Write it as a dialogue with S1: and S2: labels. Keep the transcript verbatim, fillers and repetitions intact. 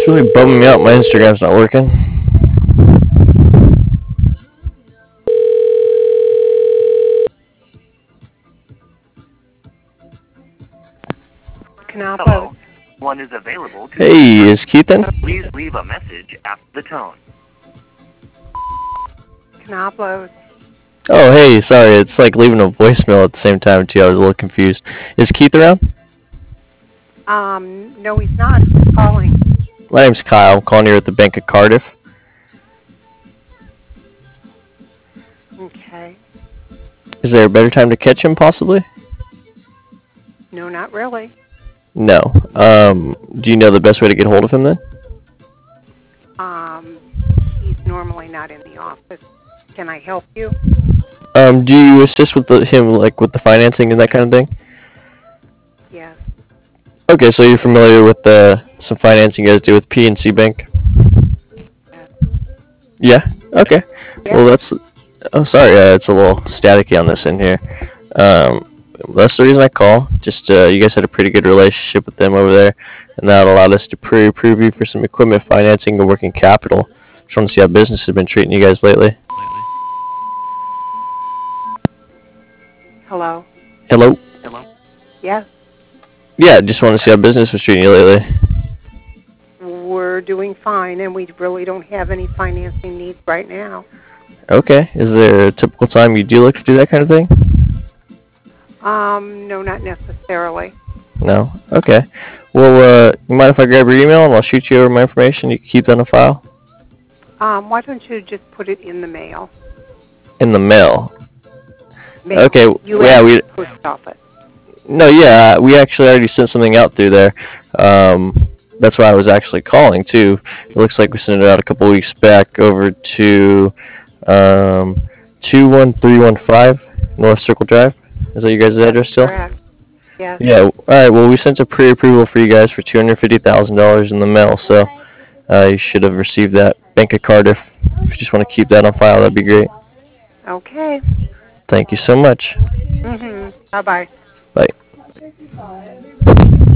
S1: It's really bumming me out. My Instagram's not working.
S2: Hello. One is available to
S1: Hey, is Keith in?
S2: Please leave a message after the tone.
S3: Can I upload?
S1: Oh, hey, sorry. It's like leaving a voicemail at the same time, too. I was a little confused. Is Keith around?
S3: Um, no, he's not. He's calling.
S1: My name's Kyle. I'm calling here at the Bank of Cardiff.
S3: Okay.
S1: Is there a better time to catch him, possibly?
S3: No, not really.
S1: No. Um, do you know the best way to get hold of him, then?
S3: Um, he's normally not in the office. Can I help you?
S1: Um, do you assist with the, him, like, with the financing and that kind of thing?
S3: Yes.
S1: Okay, so you're familiar with the some financing you guys do with P N C Bank? Yeah? Okay.
S3: Yeah.
S1: Well, that's... Oh, sorry, uh, it's a little staticky on this end here. Um, that's the reason I call. Just, uh, you guys had a pretty good relationship with them over there, and that allowed us to pre-approve you for some equipment financing and working capital. Just want to see how business has been treating you guys lately.
S3: Hello?
S1: Hello?
S2: Hello.
S3: Yes.
S1: Yeah, just want to see how business was treating you lately.
S3: We're doing fine, and we really don't have any financing needs right now.
S1: Okay. Is there a typical time you do look to do that kind of thing?
S3: Um, no, not necessarily.
S1: No? Okay. Well, uh, you mind if I grab your email and I'll shoot you over my information? You can keep that in a file?
S3: Um, why don't you just put it in the mail?
S1: In the mail.
S3: Mail.
S1: Okay,
S3: U S
S1: yeah, we...
S3: Post Office.
S1: No, yeah, we actually already sent something out through there. Um, that's why I was actually calling, too. It looks like we sent it out a couple weeks back over to um, two one three one five North Circle Drive. Is that your guys' address still?
S3: Correct. Yes.
S1: Yeah, alright, well, we sent a pre-approval for you guys for two hundred fifty thousand dollars in the mail, so uh, you should have received that. Bank of Cardiff. If you just want to keep that on file, that'd be great.
S3: Okay.
S1: Thank you so much.
S3: Mm-hmm. Bye-bye.
S1: Bye.